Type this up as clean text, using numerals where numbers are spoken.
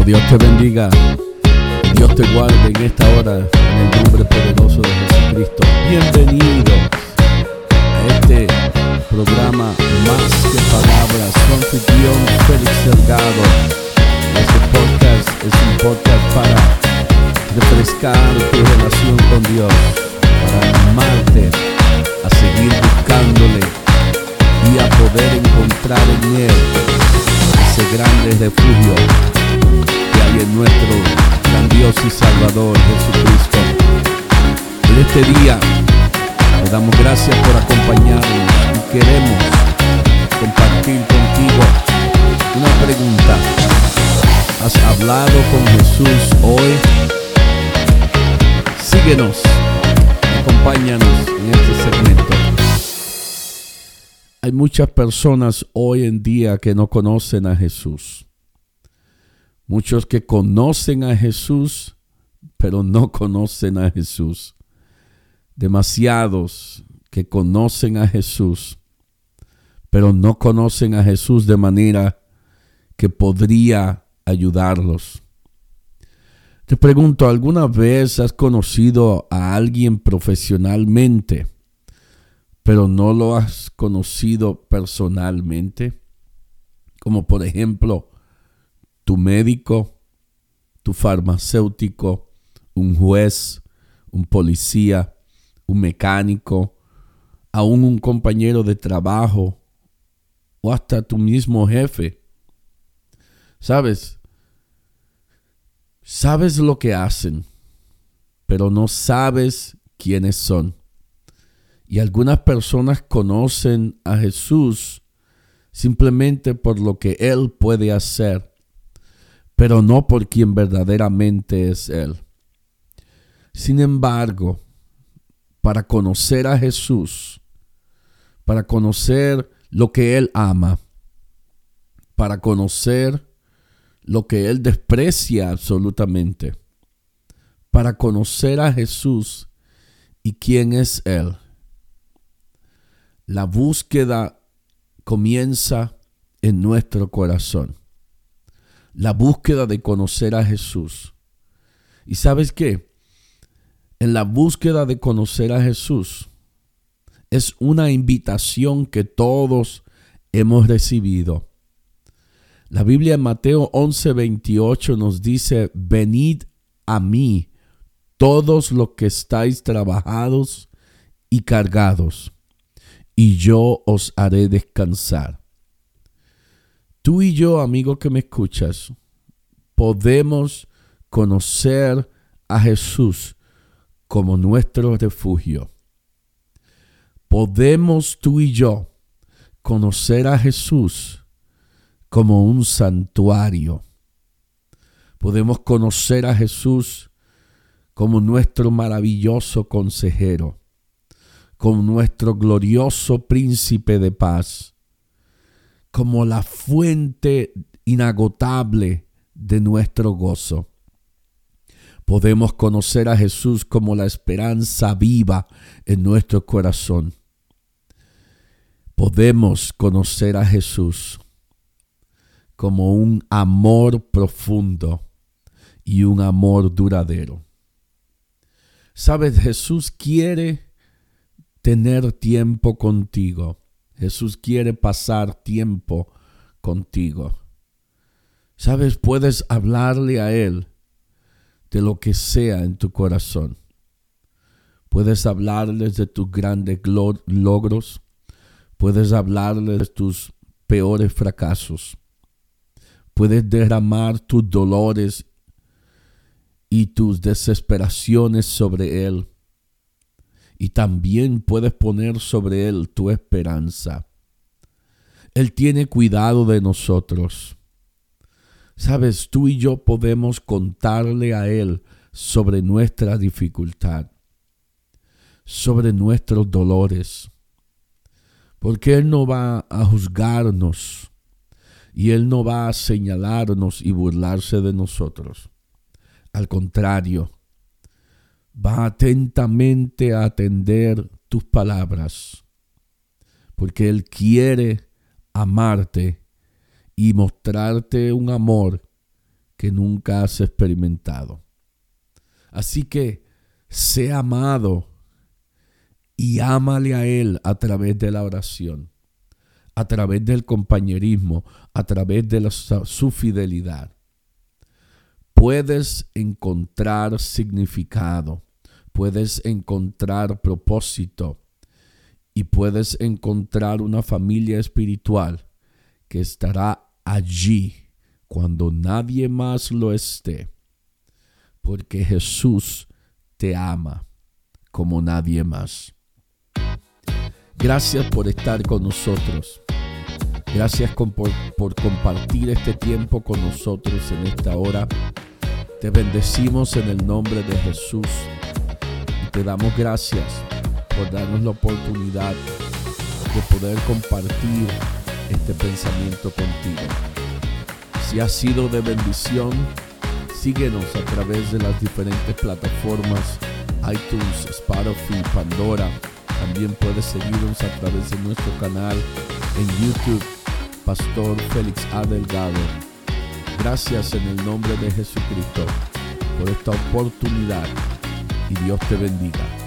Dios te bendiga. Dios te guarde en esta hora en el nombre poderoso de Jesucristo. Bienvenido a este programa Más que Palabras. Su anfitrión Félix Delgado. Este podcast es un podcast para refrescar tu relación con Dios, para animarte a seguir buscándole y a poder encontrar en Él ese grande refugio que hay en nuestro gran Dios y Salvador Jesucristo. En este día le damos gracias por acompañarnos y queremos compartir contigo una pregunta. ¿Has hablado con Jesús hoy? Síguenos, acompáñanos en este segmento. Hay muchas personas hoy en día que no conocen a Jesús. Muchos que conocen a Jesús, pero no conocen a Jesús. Demasiados que conocen a Jesús, pero no conocen a Jesús de manera que podría ayudarlos. Te pregunto, ¿alguna vez has conocido a alguien profesionalmente, pero no lo has conocido personalmente? Como por ejemplo, tu médico, tu farmacéutico, un juez, un policía, un mecánico, aún un compañero de trabajo o hasta tu mismo jefe. ¿Sabes lo que hacen, pero no sabes quiénes son. Y algunas personas conocen a Jesús simplemente por lo que Él puede hacer, pero no por quien verdaderamente es Él. Sin embargo, para conocer a Jesús, para conocer lo que Él ama, para conocer lo que Él desprecia absolutamente, para conocer a Jesús y quién es Él, la búsqueda comienza en nuestro corazón. La búsqueda de conocer a Jesús. ¿Y sabes qué? En la búsqueda de conocer a Jesús es una invitación que todos hemos recibido. La Biblia en Mateo 11:28 nos dice: venid a mí todos los que estáis trabajados y cargados, y yo os haré descansar. Tú y yo, amigo que me escuchas, podemos conocer a Jesús como nuestro refugio. Podemos tú y yo conocer a Jesús como un santuario. Podemos conocer a Jesús como nuestro maravilloso consejero, como nuestro glorioso príncipe de paz, como la fuente inagotable de nuestro gozo. Podemos conocer a Jesús como la esperanza viva en nuestro corazón. Podemos conocer a Jesús como un amor profundo y un amor duradero. ¿Sabes? Jesús quiere tener tiempo contigo. Jesús quiere pasar tiempo contigo. ¿Sabes? Puedes hablarle a Él de lo que sea en tu corazón. Puedes hablarles de tus grandes logros. Puedes hablarles de tus peores fracasos. Puedes derramar tus dolores y tus desesperaciones sobre Él. Y también puedes poner sobre Él tu esperanza. Él tiene cuidado de nosotros. Sabes, tú y yo podemos contarle a Él sobre nuestra dificultad, sobre nuestros dolores, porque Él no va a juzgarnos y Él no va a señalarnos y burlarse de nosotros. Al contrario, va atentamente a atender tus palabras, porque Él quiere amarte y mostrarte un amor que nunca has experimentado. Así que sé amado y ámale a Él a través de la oración, a través del compañerismo, a través de su fidelidad. Puedes encontrar significado, puedes encontrar propósito y puedes encontrar una familia espiritual que estará allí cuando nadie más lo esté, porque Jesús te ama como nadie más. Gracias por estar con nosotros. Gracias por compartir este tiempo con nosotros en esta hora. Te bendecimos en el nombre de Jesús y te damos gracias por darnos la oportunidad de poder compartir este pensamiento contigo. Si ha sido de bendición, síguenos a través de las diferentes plataformas, iTunes, Spotify, Pandora. También puedes seguirnos a través de nuestro canal en YouTube, Pastor Félix A. Delgado. Gracias en el nombre de Jesucristo por esta oportunidad y Dios te bendiga.